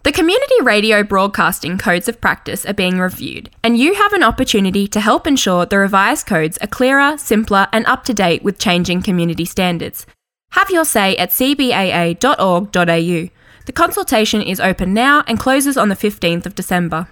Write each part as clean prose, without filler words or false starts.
The community radio broadcasting codes of practice are being reviewed, and you have an opportunity to help ensure the revised codes are clearer, simpler, and up to date with changing community standards. Have your say at cbaa.org.au. The consultation is open now and closes on the 15th of December.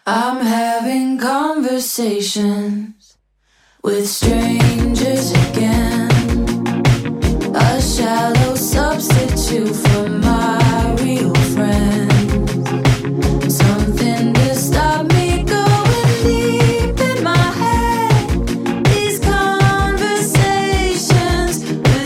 I'm having conversations with strangers again. A shallow substitute for my real friends. Something to stop me going deep in my head. These conversations with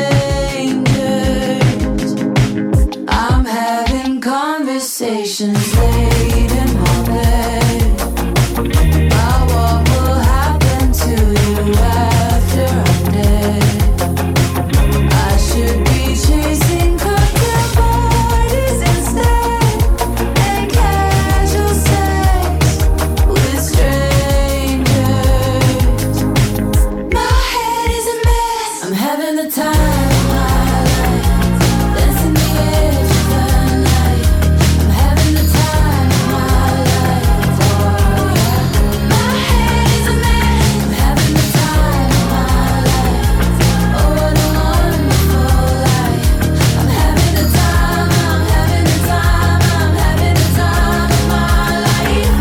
strangers. I'm having conversations late in my bed about what will happen to you after I'm dead. I should be chasing cocktail parties instead, and casual sex with strangers. My head is a mess. I'm having the time of my life, dancing the edge of the night. I'm having the time of my life, oh yeah. My head is a mess. I'm having the time of my life. Oh, what a wonderful life. I'm having the time, I'm having the time, I'm having the time of my life.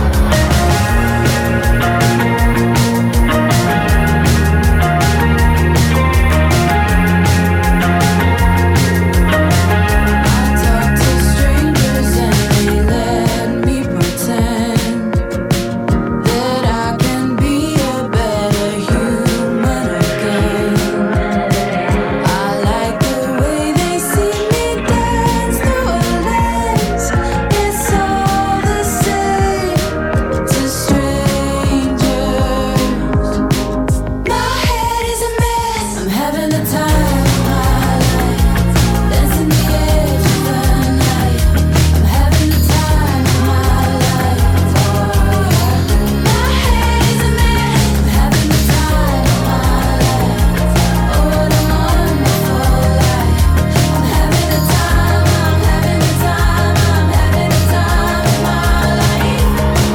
I talk to strangers and they let me pretend that I can be a better human again. I like the way they see me dance through a lens. It's all the same to strangers. My head is a mess. I'm having the time of my life, dancing the edge of the night. I'm having the time of my life, oh yeah. My head is a mess. I'm having the time of my life. Oh, what a wonderful life. I'm having the time, I'm having the time, I'm having the time of my life.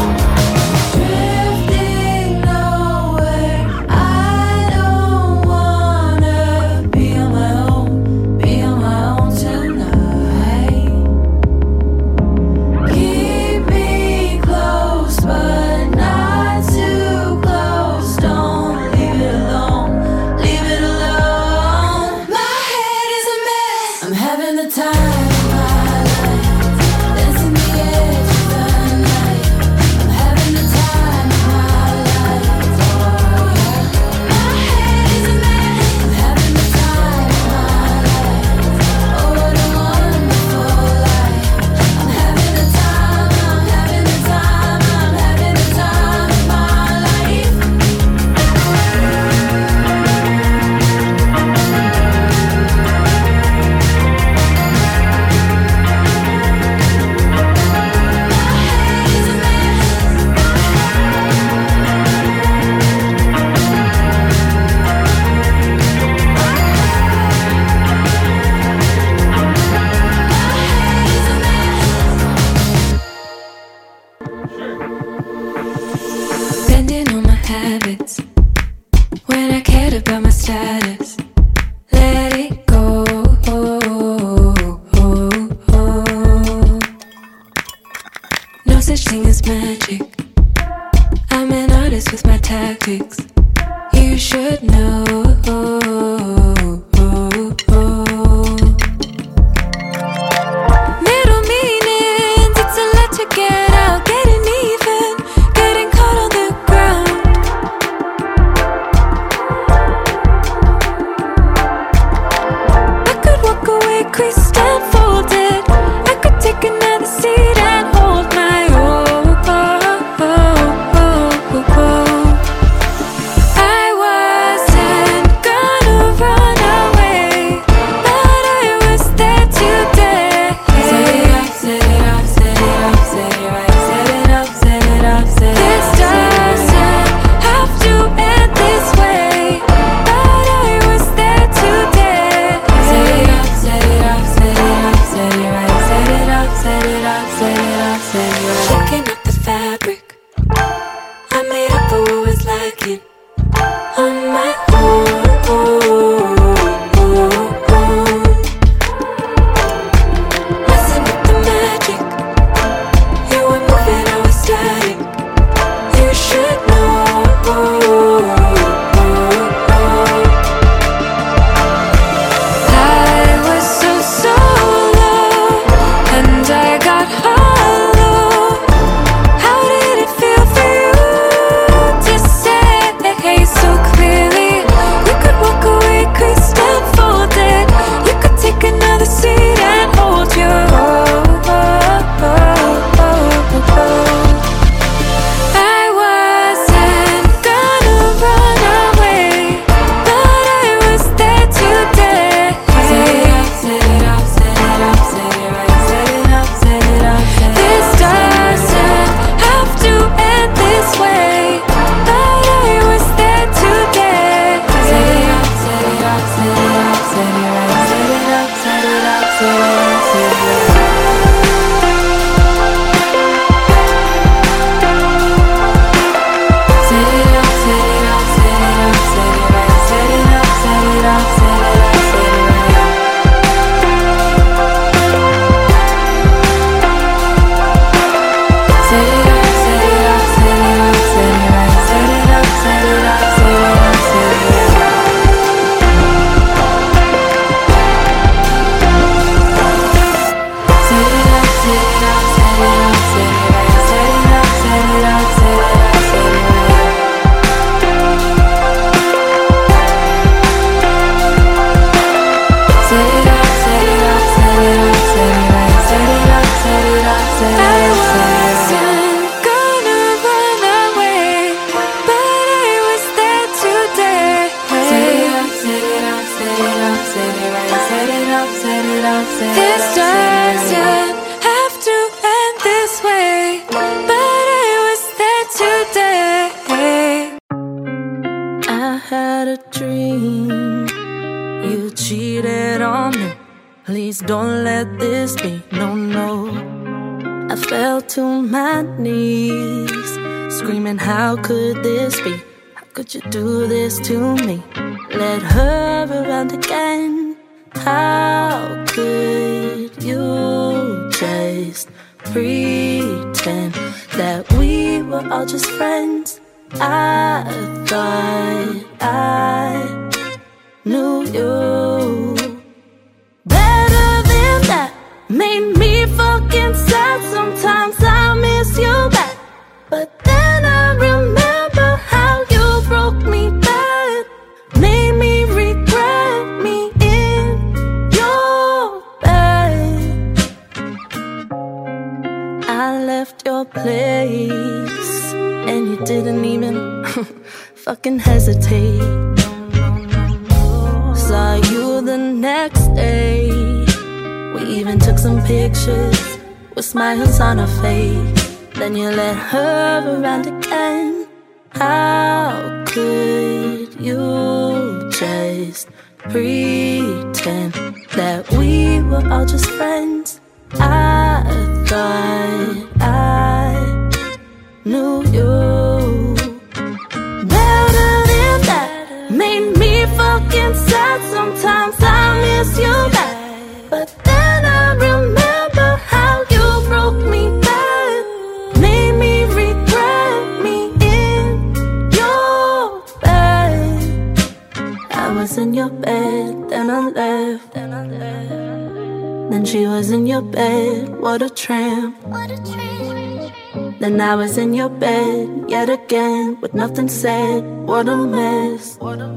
Drifting nowhere, I don't wanna be on my own tonight. Keep me close, but not too close. Don't leave it alone, leave it alone. My head is a mess. I'm having the time of my life, dancing the edge of the night. I'm having the time of my life, oh yeah. My head is a mess. I'm having the time of my life. Oh, what a wonderful life. I'm having the time, I'm having the time, I'm having the time of my life. Bending on my habits when I cared about my status. Let it go. No such thing as magic. I'm an artist with my tactics. You should know. Middle meanings, it's a lot to get out, getting even, getting caught on the ground. I could walk away creased and folded. I could take another seat and hold my own. I wasn't gonna run away, but I was there today. Set it up, set it up, set it up, set it right. Set it up, set it up, set it up. This doesn't have to end this way, but I was there today. Set it up, set it up, set it up, set it right. Set it up, set it up, set it up, set it right. Shaking up the fabric, I made up for what was lacking on my own. Messing with the magic, you were moving, I was static. Please don't let this be, no, no. I fell to my knees, screaming, how could this be? How could you do this to me? Let her around again. How could you just pretend that we were all just friends? I thought I knew you better than that. Made me fucking sad. Sometimes I miss you back, but then I remember how you broke me bad. Made me regret me in your bed. I left your place and you didn't even fucking hesitate. Saw you the next day. We even took some pictures with smiles on her face. Then you let her around again. How could you just pretend that we were all just friends? I thought I knew you better than that. Made me fucking sad. Sometimes I miss you back, but then I remember how you broke me bad. Made me regret me in your bed. I was in your bed, then I left. Then she was in your bed, what a tramp. Then I was in your bed yet again, with nothing said, what a mess.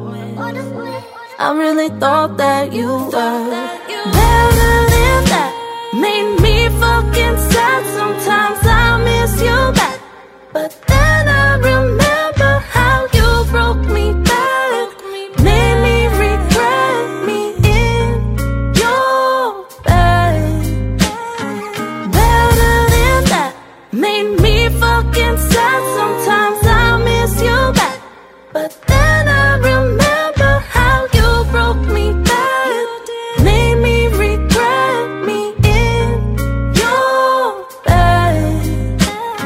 I really thought that you were better than that. Made me fucking sad. Sometimes I miss you back, but then I remember how you broke me bad. Made me regret me in your bed. Better than that. Made me fucking sad. Sometimes I miss you back, but then I remember how you broke me bad. Made me regret me in your bed.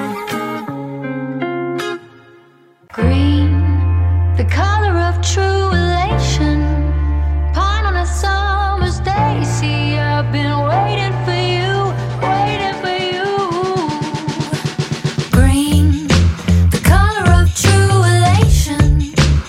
Green, the color of true elation. Pine on a summer's day. See, I've been waiting for you, waiting for you. Green, the color of true elation.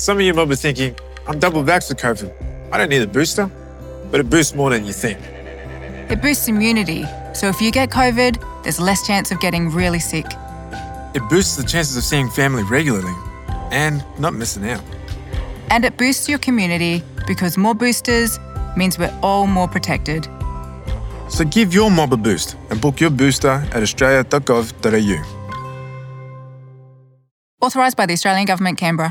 Some of you might be thinking, I'm double vaxxed with COVID. I don't need a booster, but it boosts more than you think. It boosts immunity, so if you get COVID, there's less chance of getting really sick. It boosts the chances of seeing family regularly and not missing out. And it boosts your community because more boosters means we're all more protected. So give your mob a boost and book your booster at australia.gov.au. Authorised by the Australian Government, Canberra.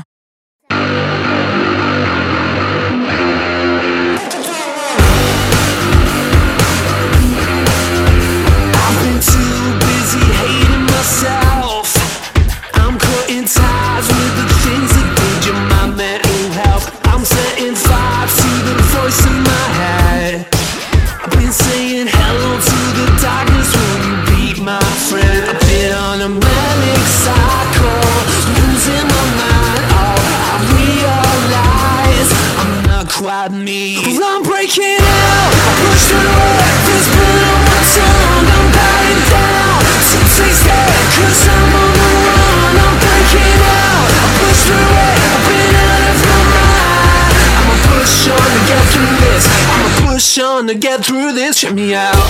I've been too busy hating myself. I'm cutting ties with the things that danger my mental health. I'm setting fire to the voice in my head. I've been saying hello to the darkness, will you be my friend? I've been on a manic cycle, losing my mind. Oh, I realize I'm not quite me. Well, I'm breaking out, I push through it. There's blood on my tongue, I'm bowing down to taste it, 'cause I'm on the run. I'm breaking out, I push through it. I've been out of my mind. I'ma push on to get through this. I'ma push on to get through this. Check me out.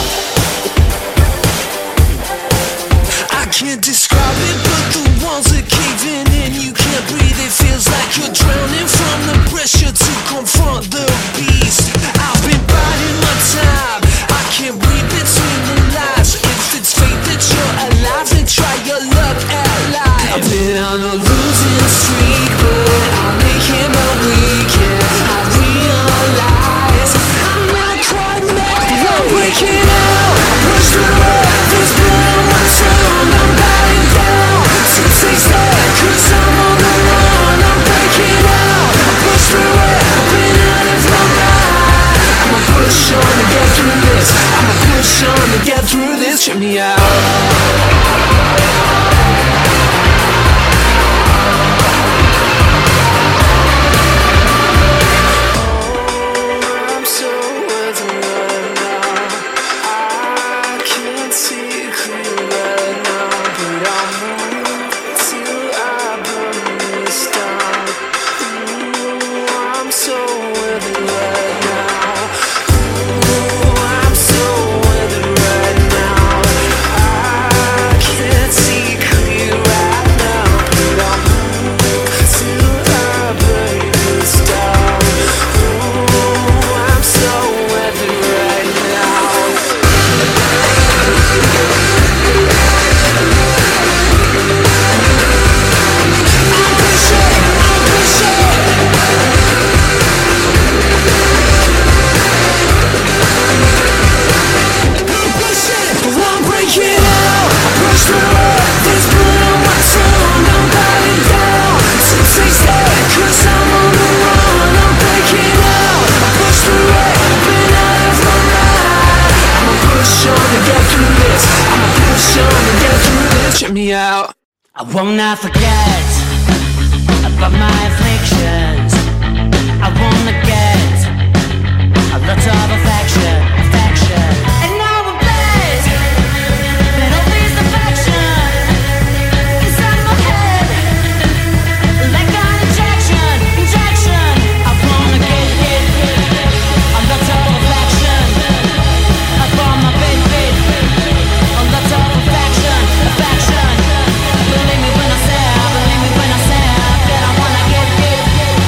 I can't describe it, but the walls are caving in. You can't breathe, it feels like you're drowning from the pressure to confront the beast. I've been biding my time, I can't read between the lines. If it's fate that you're alive, then try your luck at life. I've been on a losing streak, but I'll make it my weekend. I realize I'm not quite mad. I'm breaking out, I push through it. There's blood on my tongue, I'm bowing down to taste it, 'cause I'm on the run. I'm breaking out, I push through it. I've been out of my mind. I'ma push on to get through this. I'ma push on to get through this. Check me out. I'm so worried now. I can't see clear right now, but I'll move till I burn this down. Ooh, I'm so worried right now. Ooh, I'm so worried right now. I can't see clear right now, but I'll move till I burn this down. Ooh, I'm so worried right now. I'm breaking out, I push through it. There's blood on my tongue, I'm bowing down to taste it, 'cause I'm on the run. I'm breaking out, I push through it. I've been out of my mind. I'ma push on to get through this. I'ma push on to get through this. Check me out. I will not forget about my afflictions. I wanna get a lot of affection. And now I'm blessed with all this affection inside my head, like an injection. I wanna get a lot of affection upon my baby. A lot of affection. Believe me when I say that I wanna get.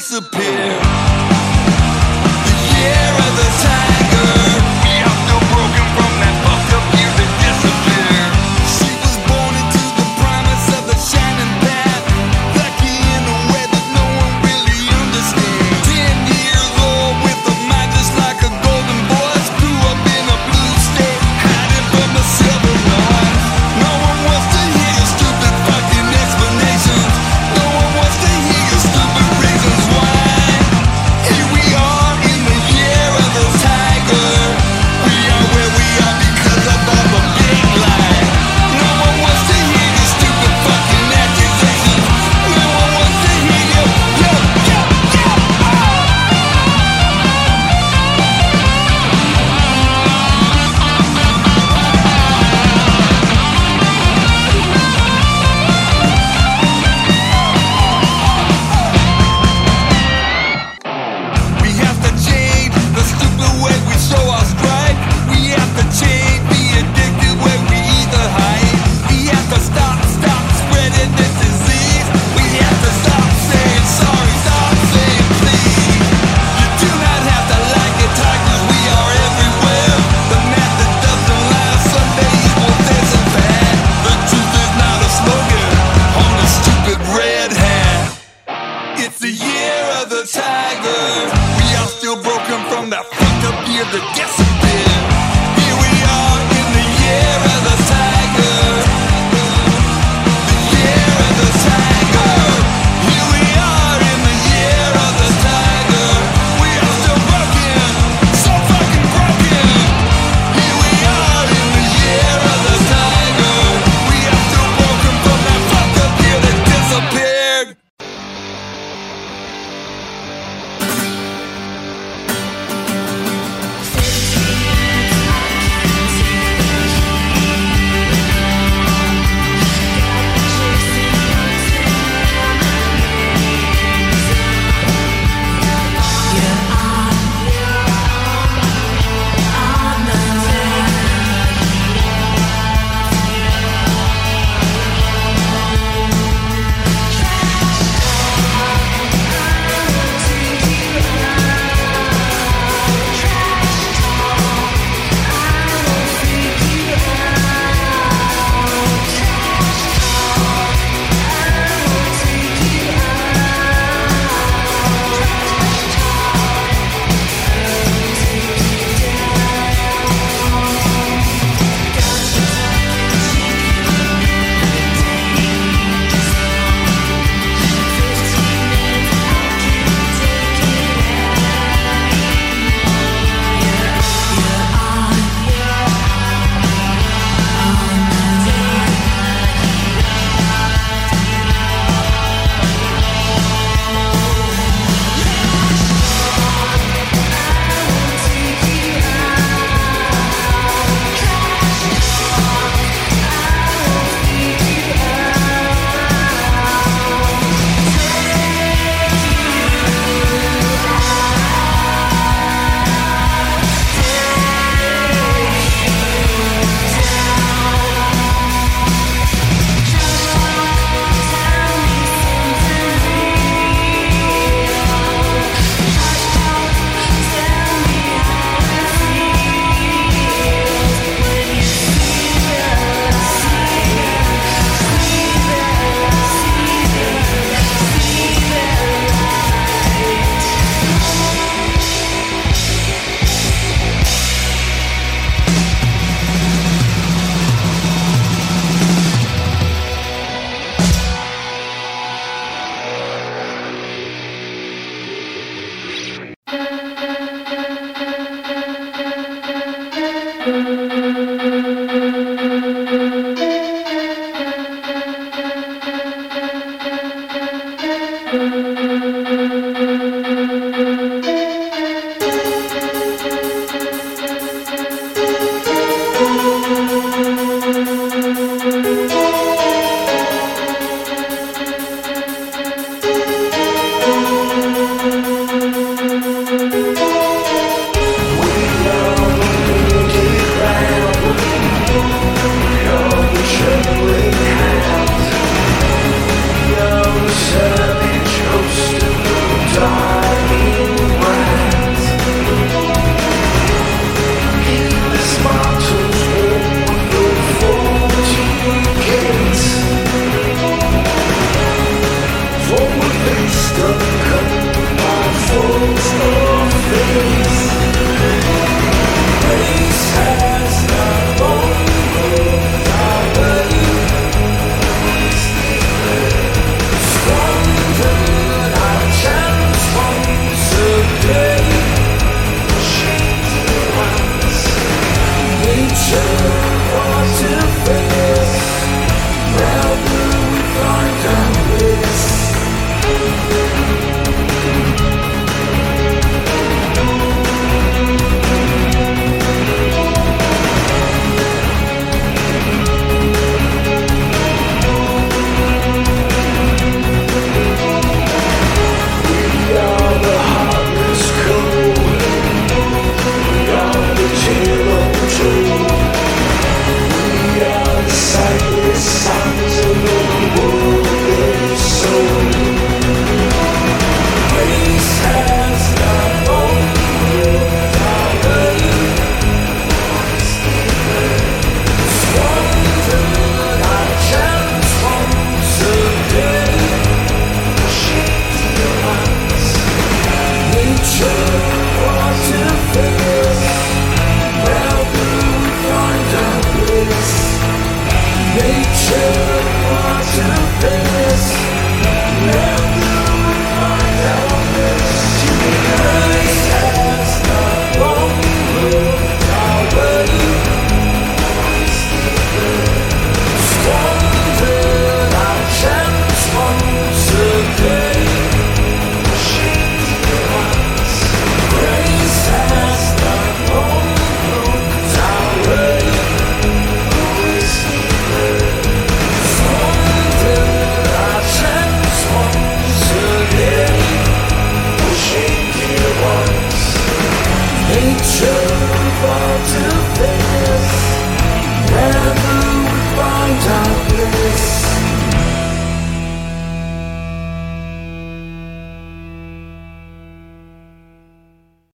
disappear. The year of the tiger. We are still broken from that fucked up year that disappeared. She was born into the promise of the shining path, lucky in a way that no one really understands. 10 years old with a mind just like a golden voice, grew up in a blue state, hiding from the silver noise. No one wants to hear your stupid fucking explanations. No one wants to hear your stupid reasons why. Here we are in the year of the tiger. We are where we are because of all the big lies. No one wants to hear your stupid fucking accusations. No one wants to hear you. We have to change the stupid way we show our strife. We have to change the addictive way we eat the hype. We have to stop spreading this disease. We have to stop saying sorry, stop saying please. You do not have to like it, tigers, we are everywhere. The math that doesn't lie, Sunday equals dancing bad. The truth is not a slogan on a stupid red hat. It's the year of the tiger. We are still broken from that fucked up year that disappeared. Here we are in the year of the tiger. The year of the tiger. Here we are in the year of the tiger. We are still broken, so fucking broken. Here we are in the year of the tiger. We are still broken from that fucked up year that disappeared. City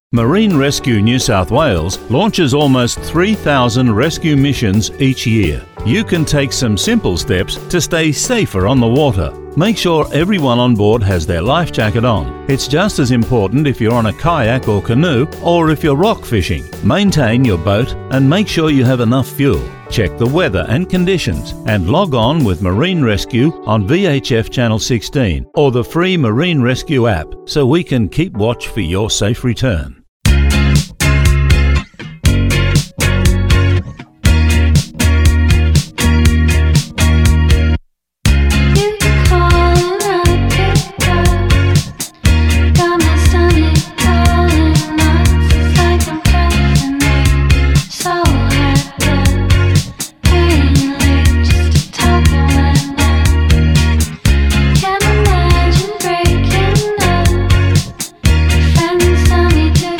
Marine Rescue New South Wales launches almost 3,000 rescue missions each year. You can take some simple steps to stay safer on the water. Make sure everyone on board has their life jacket on. It's just as important if you're on a kayak or canoe or if you're rock fishing. Maintain your boat and make sure you have enough fuel. Check the weather and conditions and log on with Marine Rescue on VHF Channel 16 or the free Marine Rescue app so we can keep watch for your safe return. Can't imagine breaking up. Friends tell me to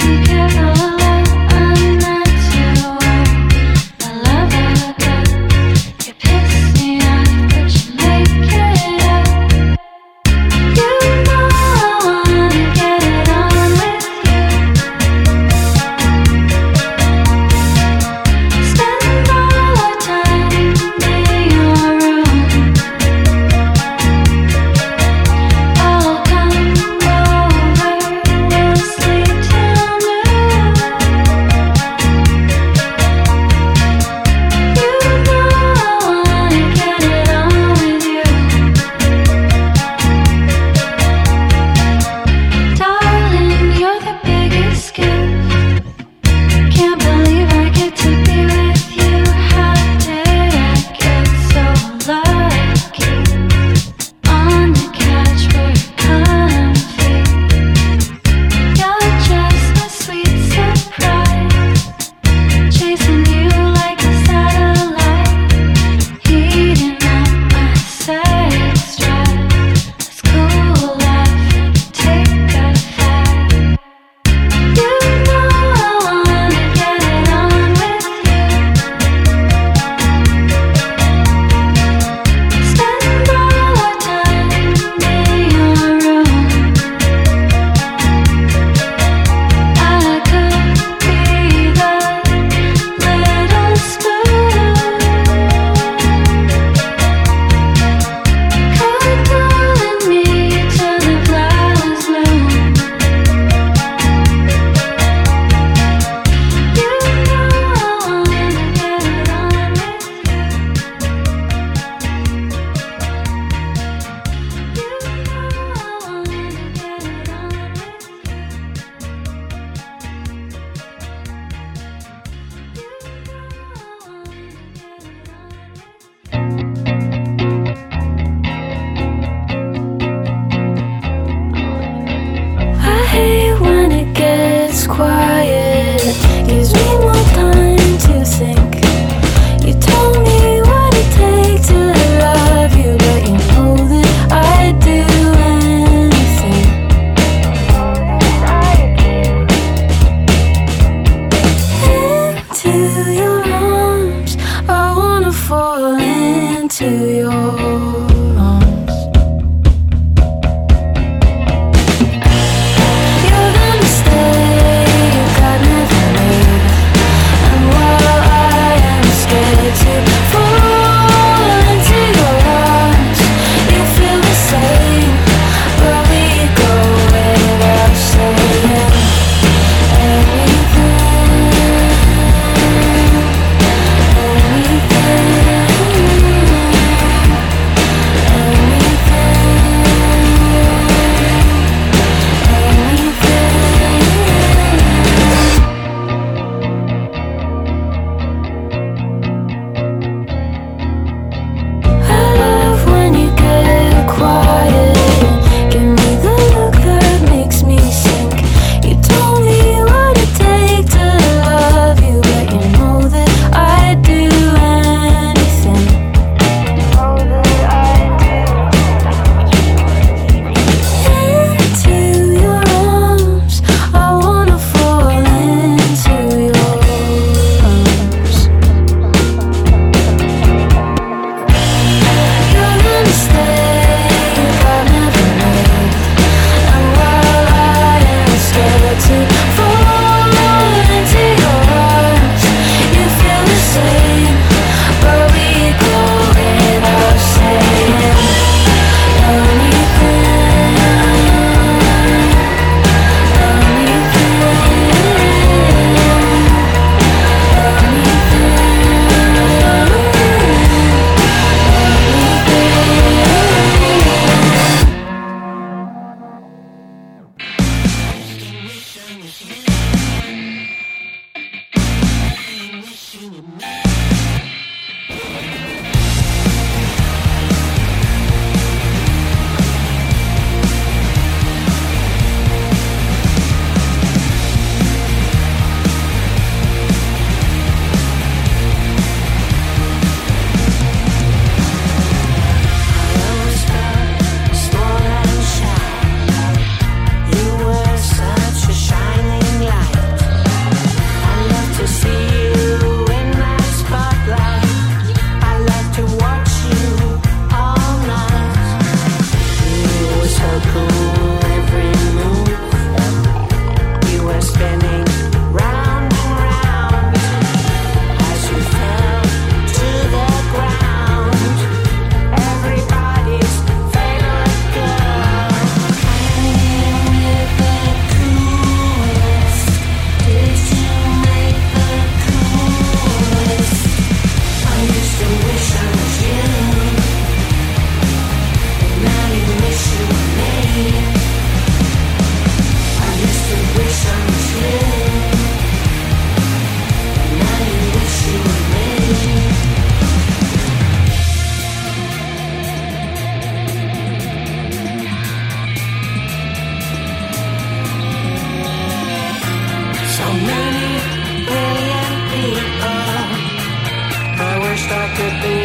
So many billion people, I wished I could be.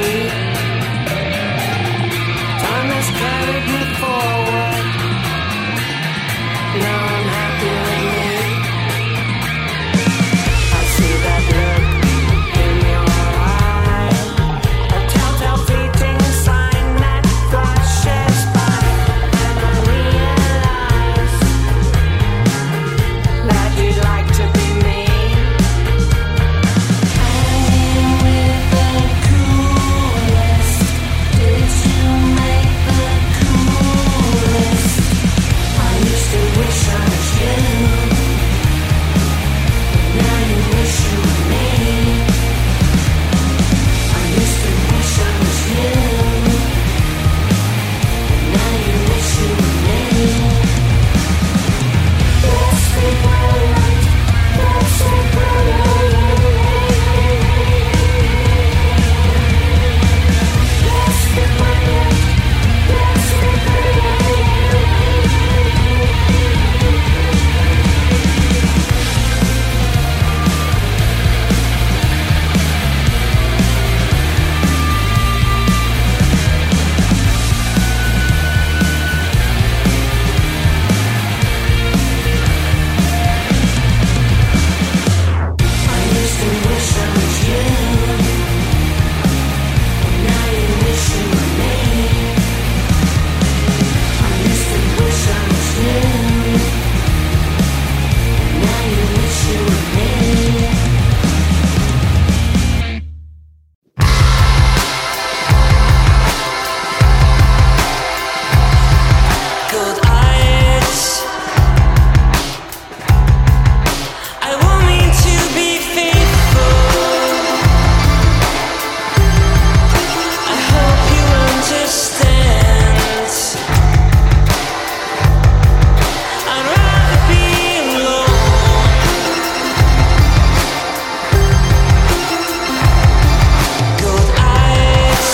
Time has carried me forward, now I'm happy with me. I see that look in your eye, a telltale fleeting sign that flashes by, and I realize that you'd like to be me. Hanging with the coolest, did you make the coolest? I used to wish I was you, now you wish you were me. I used to wish I was you, now you wish you were me. Let's be brilliant, let's be brilliant. Let's be brilliant, let's be I used to wish I was you, now you wish you were me. I used to wish I was you, now you wish you were me. Good eyes, I won't mean to be faithful. I hope you understand. I'd rather be alone. Good eyes,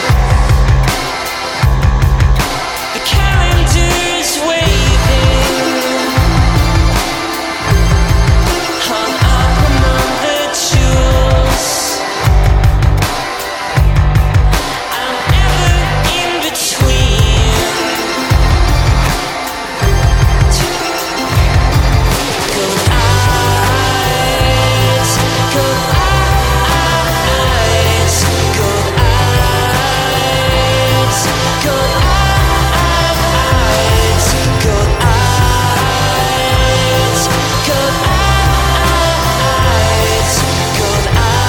the calendar's waving, hung up among the jewels. I'm ever in between. Good eyes, good eyes, good eyes, good eyes, good eyes, good eyes, good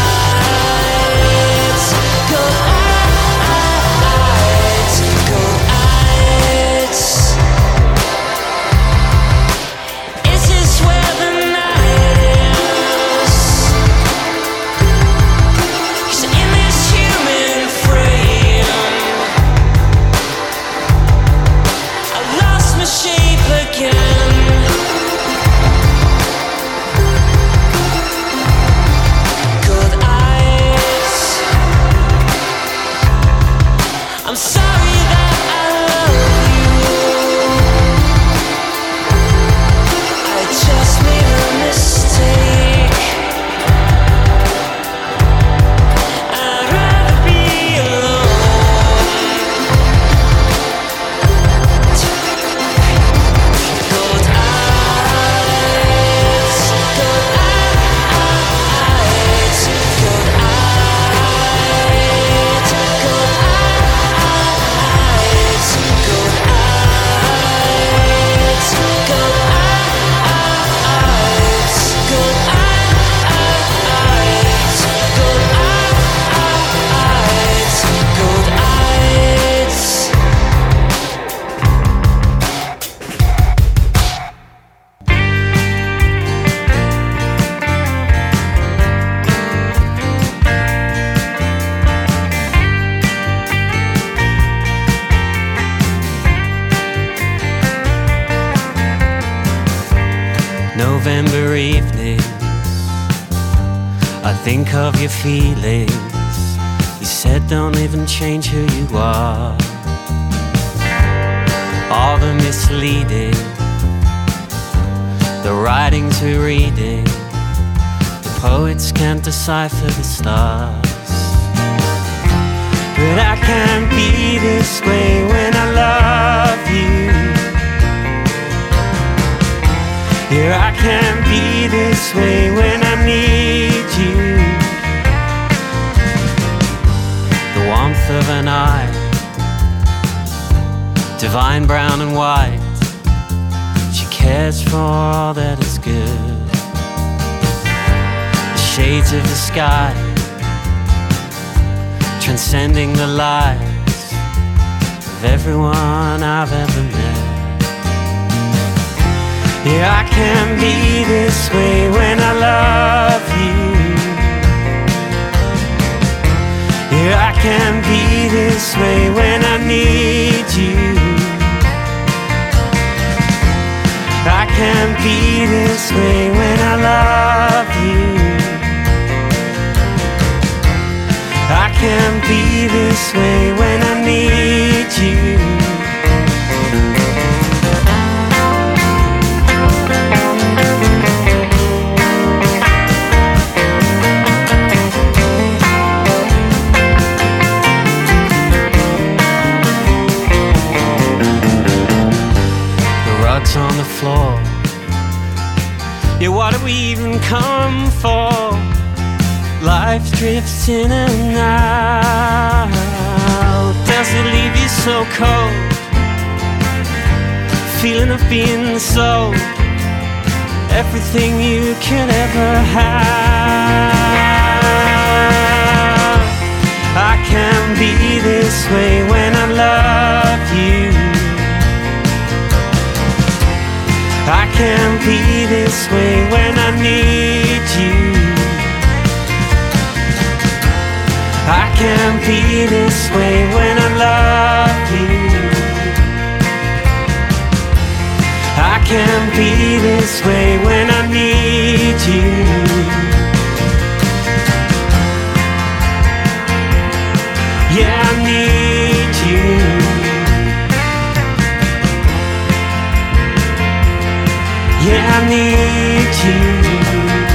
eyes, good eyes, good eyes. Is this where the night is? 'Cause in this human frame, I lost my shape again. Good eyes, I'm sorry that I love you. I just made a mistake. I'd rather be alone. Good eyes, good eyes, good eyes, good eyes, good eyes, good eyes, good eyes, good eyes, good eyes. November evenings, I think of your feelings. You said don't even change who you are. All the misleading, the writings we're reading, Poets can't decipher the stars. But I can't be this way when I love you. Yeah, I can't be this way when I need you. The warmth of an eye, divine brown and white. She cares for all that is good. The shades of the sky, transcending the lives of everyone I've ever met. Yeah, I can't be this way when I love you. Yeah, I can't be this way when I need you. I can't be this way when I love you. I can't be this way when I need you. The rug's on the floor. Yeah, what do we even come for? Life drifts in and out. Does it leave you so cold? Feeling of being sold everything you can ever have. I can't be this way when I love you. I can't be this way when I need you. I can't be this way when I love you. I can't be this way when I need you. Yeah, I need you. Yeah, I need you.